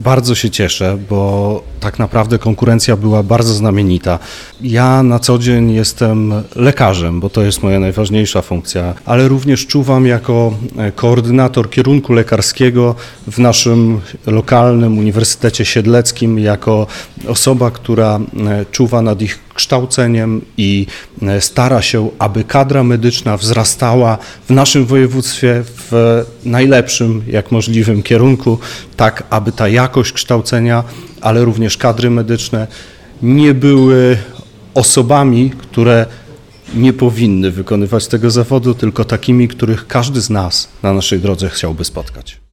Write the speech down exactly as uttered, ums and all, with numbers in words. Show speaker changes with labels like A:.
A: Bardzo się cieszę, bo tak naprawdę konkurencja była bardzo znamienita. Ja na co dzień jestem lekarzem, bo to jest moja najważniejsza funkcja, ale również czuwam jako koordynator kierunku lekarskiego w naszym lokalnym Uniwersytecie Siedleckim, jako osoba, która czuwa nad ich kształceniem i stara się, aby kadra medyczna wzrastała w naszym województwie w najlepszym jak możliwym kierunku, tak aby ta jakość kształcenia, ale również kadry medyczne nie były osobami, które nie powinny wykonywać tego zawodu, tylko takimi, których każdy z nas na naszej drodze chciałby spotkać.